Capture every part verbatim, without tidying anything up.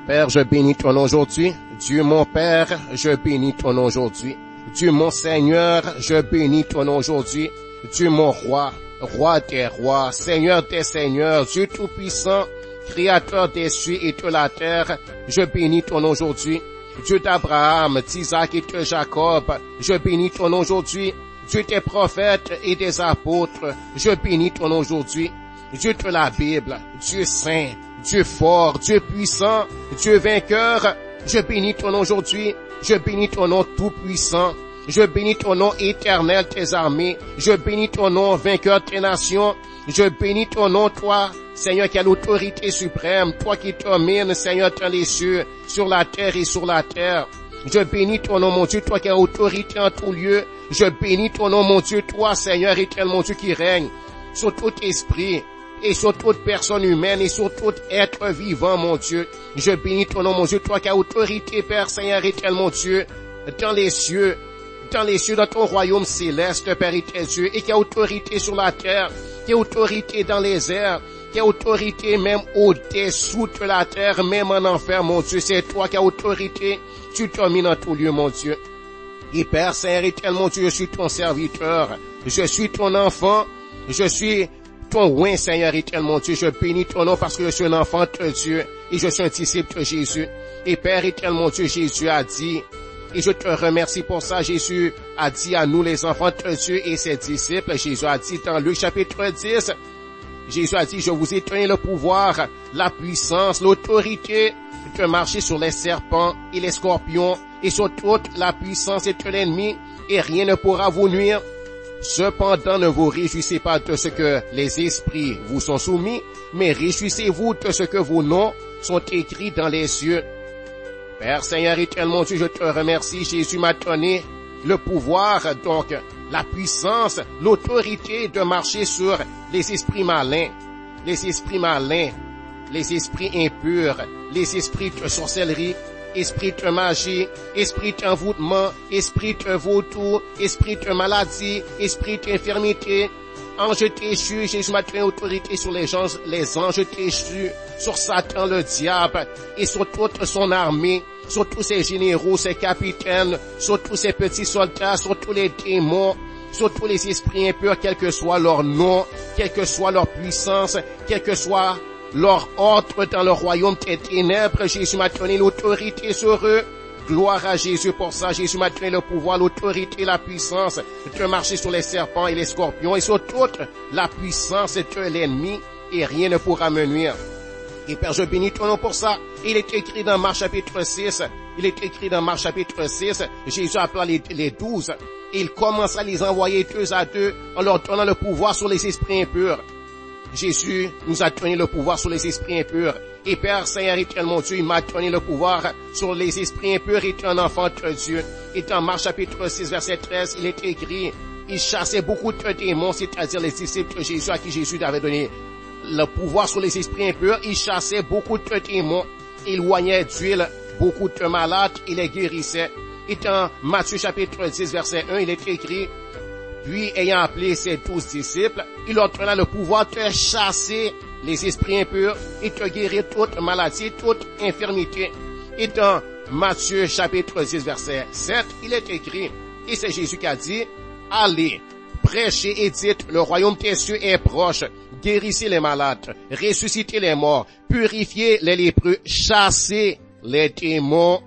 Père, je bénis ton nom aujourd'hui. Dieu mon Père, je bénis ton nom aujourd'hui. Dieu mon Seigneur, je bénis ton nom aujourd'hui. Dieu mon Roi, Roi des rois, Seigneur des seigneurs, Dieu tout-puissant, Créateur des cieux et de la terre, je bénis ton nom aujourd'hui. Dieu d'Abraham, d'Isaac et de Jacob, je bénis ton nom aujourd'hui. Dieu des prophètes et des apôtres, je bénis ton nom aujourd'hui. Dieu de la Bible, Dieu saint, Dieu fort, Dieu puissant, Dieu vainqueur, je bénis ton nom aujourd'hui. Je bénis ton nom tout-puissant. Je bénis ton nom éternel tes armées. Je bénis ton nom vainqueur tes nations. Je bénis ton nom, toi, Seigneur, qui a l'autorité suprême, toi qui domines, Seigneur, dans les cieux, sur la terre et sur la terre. Je bénis ton nom, mon Dieu, toi qui as autorité en tout lieu. Je bénis ton nom, mon Dieu, toi, Seigneur, éternel, mon Dieu, qui règne sur tout esprit et sur toute personne humaine et sur tout être vivant, mon Dieu. Je bénis ton nom, mon Dieu, toi qui as autorité, Père, Seigneur, éternel, mon Dieu, dans les cieux, dans les cieux, dans ton royaume céleste, Père éternel Dieu, et qui a autorité sur la terre, qui a autorité dans les airs, qui a autorité même au-dessous de la terre, même en enfer, mon Dieu. C'est toi qui as autorité, tu domines en tout lieu, mon Dieu. Et Père, Seigneur éternel, mon Dieu, je suis ton serviteur, je suis ton enfant, je suis ton oint, Seigneur éternel, mon Dieu. Je bénis ton nom parce que je suis un enfant de Dieu et je suis un disciple de Jésus. Et Père éternel, mon Dieu, Jésus a dit, et je te remercie pour ça, Jésus a dit à nous les enfants de Dieu et ses disciples, Jésus a dit dans Luc chapitre dix, Jésus a dit, je vous ai donné le pouvoir, la puissance, l'autorité de marcher sur les serpents et les scorpions et sur toute la puissance de l'ennemi et rien ne pourra vous nuire. Cependant, ne vous réjouissez pas de ce que les esprits vous sont soumis, mais réjouissez-vous de ce que vos noms sont écrits dans les cieux. Père Seigneur éternel, mon Dieu, je te remercie. Jésus m'a donné le pouvoir, donc la puissance, l'autorité de marcher sur les esprits malins, les esprits malins, les esprits impurs, les esprits de sorcellerie, esprit de magie, esprit d'envoûtement, esprit de vaudou, esprit de maladie, esprit d'infirmité, ange déchu. Jésus m'a donné autorité sur les anges, les anges déchus, sur Satan le diable et sur toute son armée, sur tous ses généraux, ses capitaines, sur tous ses petits soldats, sur tous les démons, sur tous les esprits impurs, quel que soit leur nom, quelle que soit leur puissance, quel que soit leur ordre dans le royaume des ténèbres. Jésus m'a donné l'autorité sur eux. Gloire à Jésus pour ça. Jésus m'a donné le pouvoir, l'autorité, la puissance de marcher sur les serpents et les scorpions et sur toute la puissance de l'ennemi et rien ne pourra me nuire. Et Père, je bénis ton nom pour ça. Il est écrit dans Marc chapitre six, il est écrit dans Marc chapitre six, Jésus appela les, les douze et il commence à les envoyer deux à deux en leur donnant le pouvoir sur les esprits impurs. Jésus nous a donné le pouvoir sur les esprits impurs. Et Père Seigneur éternel, mon Dieu, il m'a donné le pouvoir sur les esprits impurs et un enfant de Dieu. Et dans Marc chapitre six, verset treize, il est écrit, il chassait beaucoup de démons, c'est-à-dire les disciples de Jésus à qui Jésus avait donné le pouvoir sur les esprits impurs. Il chassait beaucoup de démons, il oignait d'huile beaucoup de malades, il les guérissait. Et dans Matthieu chapitre dix, verset un, il est écrit, puis, ayant appelé ses douze disciples, il leur donna le pouvoir de chasser les esprits impurs et de guérir toute maladie, toute infirmité. Et dans Matthieu chapitre dix, verset sept, il est écrit, et c'est Jésus qui a dit, allez, prêchez et dites, le royaume des cieux est proche, guérissez les malades, ressuscitez les morts, purifiez les lépreux, chassez les démons.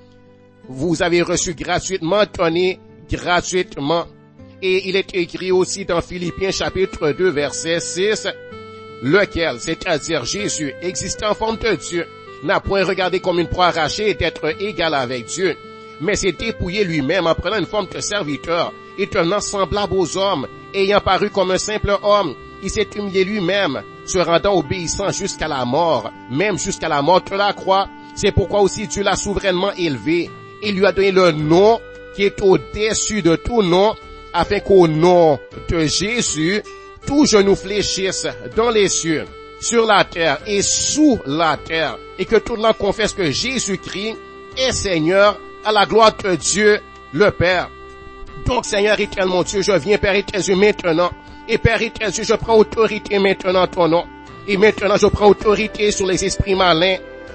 Vous avez reçu gratuitement, donné gratuitement. Et il est écrit aussi dans Philippiens chapitre deux verset six, lequel, c'est-à-dire Jésus, existant en forme de Dieu, n'a point regardé comme une proie arrachée d'être égal avec Dieu, mais s'est dépouillé lui-même en prenant une forme de serviteur et devenant semblable aux hommes, ayant paru comme un simple homme, il s'est humilié lui-même, se rendant obéissant jusqu'à la mort, même jusqu'à la mort de la croix. C'est pourquoi aussi Dieu l'a souverainement élevé. Il lui a donné le nom qui est au-dessus de tout nom, afin qu'au nom de Jésus, tout genou fléchisse dans les cieux, sur la terre et sous la terre, et que tout le monde confesse que Jésus-Christ est Seigneur, à la gloire de Dieu le Père. Donc, Seigneur éternel, mon Dieu, je viens, Père éternel Dieu, maintenant, et Père éternel Dieu, je prends autorité maintenant en ton nom, et maintenant je prends autorité sur les esprits malins,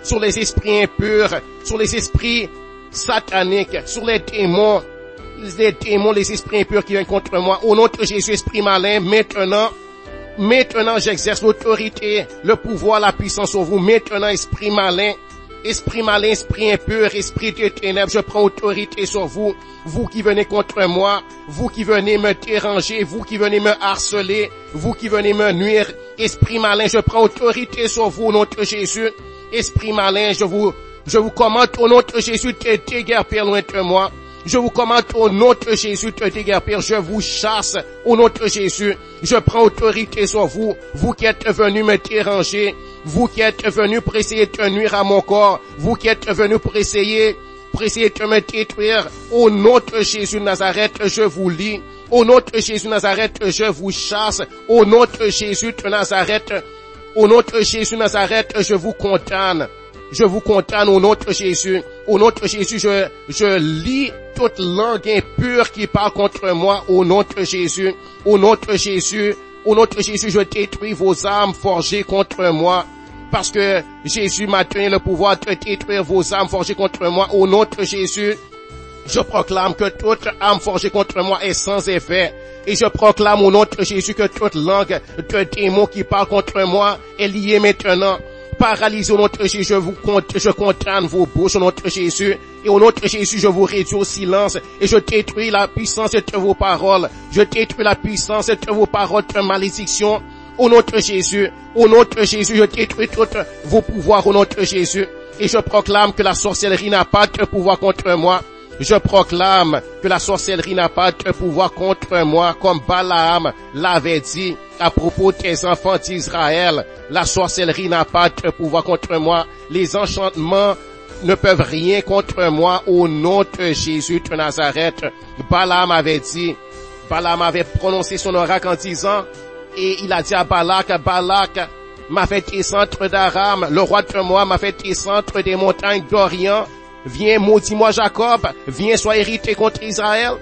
sur les esprits impurs, sur les esprits sataniques, sur les démons, les démons, les esprits impurs qui viennent contre moi. Au nom de Jésus, esprit malin, maintenant, maintenant j'exerce l'autorité, le pouvoir, la puissance sur vous. Maintenant, esprit malin, esprit malin, esprit impur, esprit de ténèbres, je prends autorité sur vous. Vous qui venez contre moi, vous qui venez me déranger, vous qui venez me harceler, vous qui venez me nuire. Esprit malin, je prends autorité sur vous au nom de Jésus. Esprit malin, je vous, je vous commande au nom de Jésus de déguerpir loin de moi. Je vous commande au nom de Jésus de déguerpir. Je vous chasse au nom de Jésus. Je prends autorité sur vous. Vous qui êtes venus me déranger. Vous qui êtes venus pour essayer de nuire à mon corps. Vous qui êtes venus pour essayer, pour essayer de me détruire. Au nom de Jésus de Nazareth, je vous lis. Au nom de Jésus de Nazareth, je vous chasse. Au nom de Jésus de Nazareth, au nom de Jésus de Nazareth, je vous condamne. Je vous condamne au nom de Jésus. Au nom de Jésus, je, je lis toute langue impure qui parle contre moi au nom de Jésus. Au nom de Jésus, au nom de Jésus, je détruis vos armes forgées contre moi. Parce que Jésus m'a donné le pouvoir de détruire vos armes forgées contre moi. Au nom de Jésus, je proclame que toute arme forgée contre moi est sans effet. Et je proclame au nom de Jésus que toute langue de démons qui parle contre moi est liée maintenant. Paralysé au nom de Jésus, je vous compte, je condamne vos bouches au nom de Jésus. Et au nom de Jésus, je vous réduis au silence. Et je détruis la puissance de vos paroles. Je détruis la puissance de vos paroles de malédiction. Au nom de Jésus, au nom de Jésus, je détruis tous vos pouvoirs au nom de Jésus. Et je proclame que la sorcellerie n'a pas de pouvoir contre moi. Je proclame que la sorcellerie n'a pas de pouvoir contre moi, comme Balaam l'avait dit à propos des enfants d'Israël. La sorcellerie n'a pas de pouvoir contre moi. Les enchantements ne peuvent rien contre moi au nom de Jésus de Nazareth. Balaam avait dit, Balaam avait prononcé son oracle en disant, et il a dit à Balak, Balak m'a fait descendre d'Aram, le roi de moi m'a fait descendre des montagnes d'Orient. Viens, maudis-moi Jacob, viens, sois irrité contre Israël.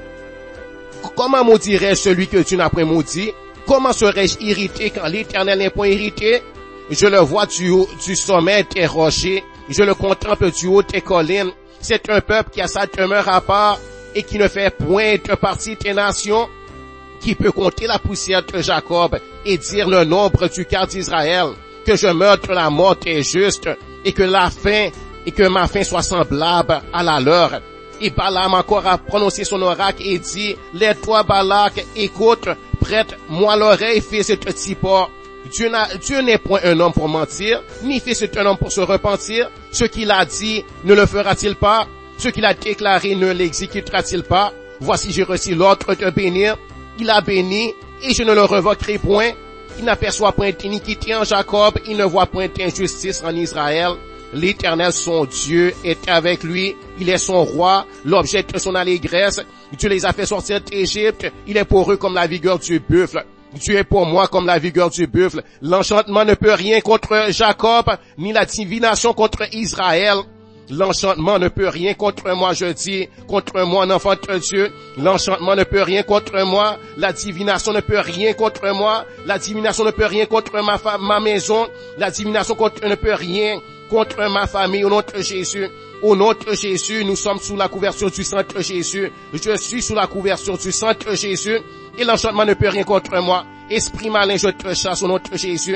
Comment maudirais-je celui que tu n'as point maudit? Comment serais-je irrité quand l'Éternel n'est point irrité? Je le vois du haut, du sommet des rochers, je le contemple du haut des collines. C'est un peuple qui a sa demeure à part et qui ne fait point de partie des nations, qui peut compter la poussière de Jacob et dire le nombre du quart d'Israël, que je meure de la mort des justes et que la fin et que ma fin soit semblable à la leur. Et Balaam encore a prononcé son oracle et dit, lève-toi Balak, écoute, prête-moi l'oreille, fils de Tsippor. Dieu, n'a, Dieu n'est point un homme pour mentir, ni fils d'un homme pour se repentir. Ce qu'il a dit, ne le fera-t-il pas? Ce qu'il a déclaré, ne l'exécutera-t-il pas? Voici, j'ai reçu l'ordre de bénir. Il a béni, et je ne le revoquerai point. Il n'aperçoit point d'iniquité en Jacob, il ne voit point d'injustice en Israël. L'Éternel, son Dieu, est avec lui. Il est son roi, l'objet de son allégresse. Dieu les a fait sortir d'Égypte. Il est pour eux comme la vigueur du buffle. Dieu est pour moi comme la vigueur du buffle. L'enchantement ne peut rien contre Jacob, ni la divination contre Israël. L'enchantement ne peut rien contre moi, je dis, contre moi, un enfant de Dieu. L'enchantement ne peut rien contre moi. La divination ne peut rien contre moi. La divination ne peut rien contre ma, fa- ma maison. La divination contre, ne peut rien contre ma famille, au nom de Jésus. Au nom de Jésus, nous sommes sous la couverture du sang de Jésus. Je suis sous la couverture du sang de Jésus. Et l'enchantement ne peut rien contre moi. Esprit malin, je te chasse au nom de Jésus.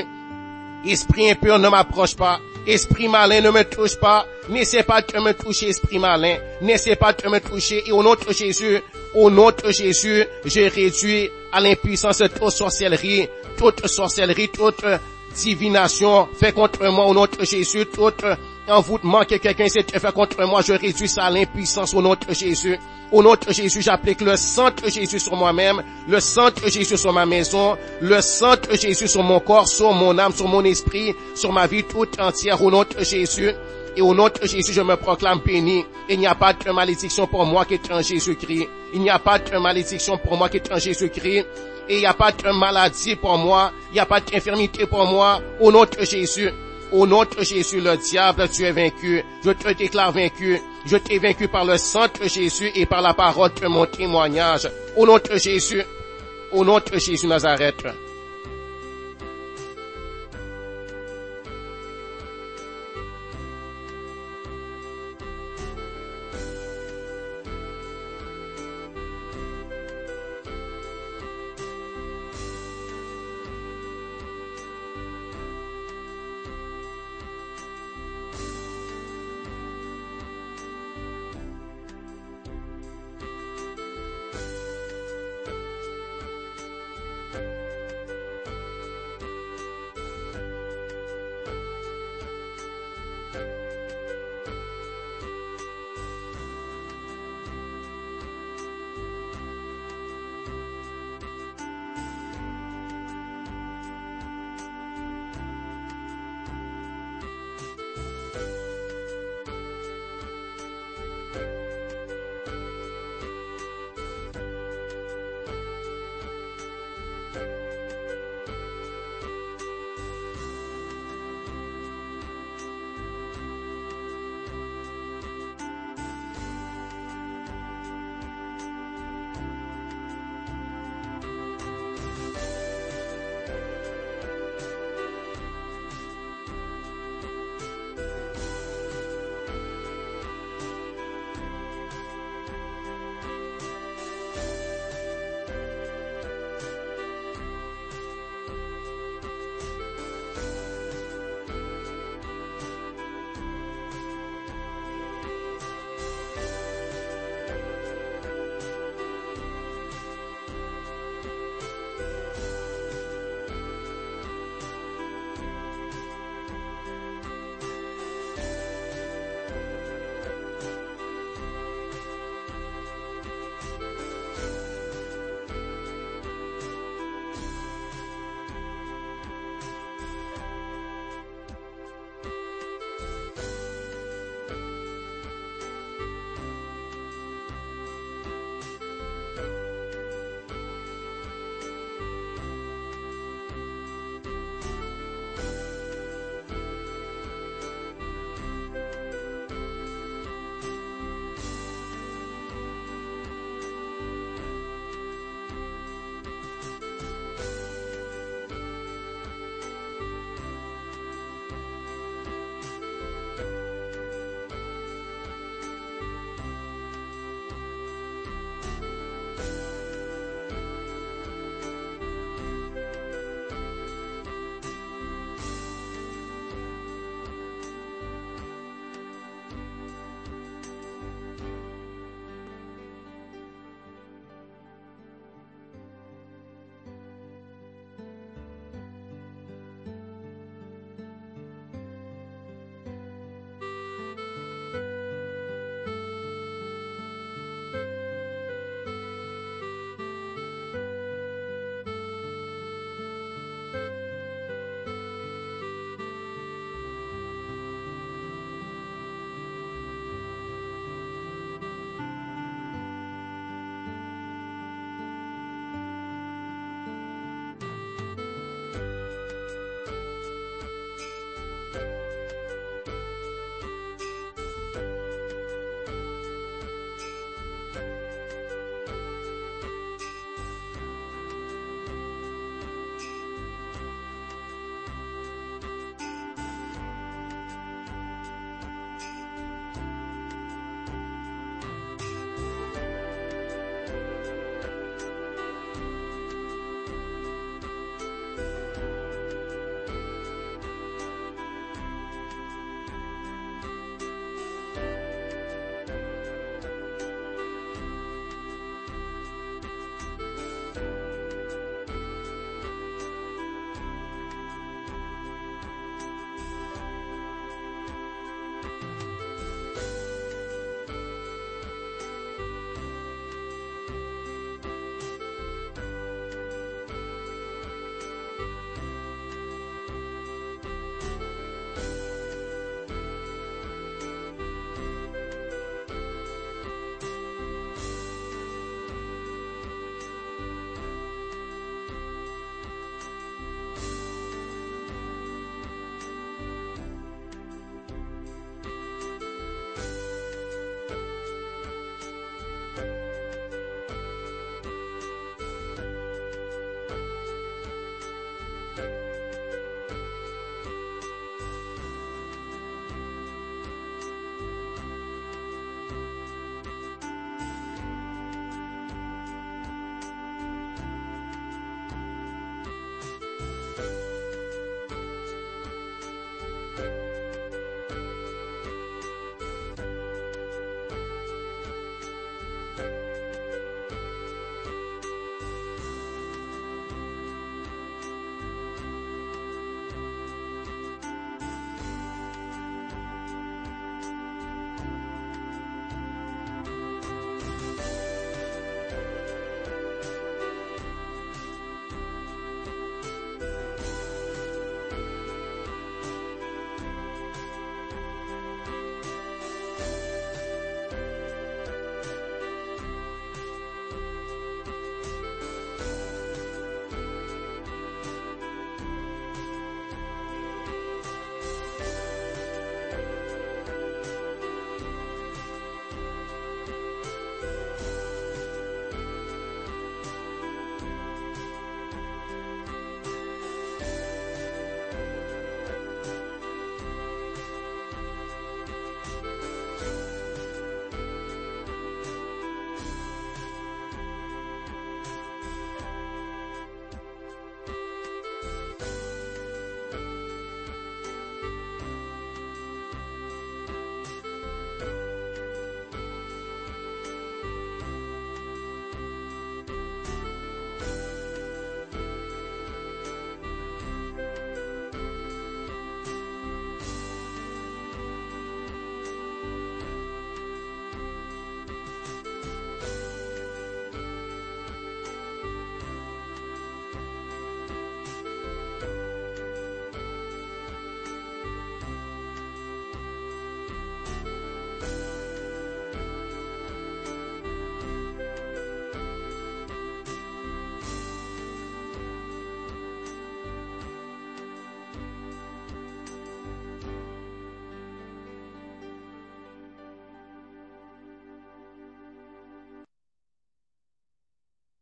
Esprit impur, ne m'approche pas. Esprit malin, ne me touche pas. N'essaie pas de me toucher, esprit malin. N'essaie pas de me toucher. Et au nom de Jésus, au nom de Jésus, j'ai réduit à l'impuissance toute sorcellerie, toute sorcellerie, toute divination fait contre moi au nom de Jésus, tout envoûtement que quelqu'un s'est fait contre moi, je réduis ça à l'impuissance au nom de Jésus. Au nom de Jésus, j'applique le sang de Jésus sur moi-même, le sang de Jésus sur ma maison, le sang de Jésus sur mon corps, sur mon âme, sur mon esprit, sur ma vie toute entière au nom de Jésus. Et au nom de Jésus, je me proclame béni. Il n'y a pas de malédiction pour moi qui est en Jésus-Christ. Il n'y a pas de malédiction pour moi qui est en Jésus-Christ. Et il n'y a pas de maladie pour moi. Il n'y a pas d'infirmité pour moi. Au nom de Jésus. Au nom de Jésus, le diable, tu es vaincu. Je te déclare vaincu. Je t'ai vaincu par le sang de Jésus et par la parole de mon témoignage. Au nom de Jésus. Au nom de Jésus Nazareth.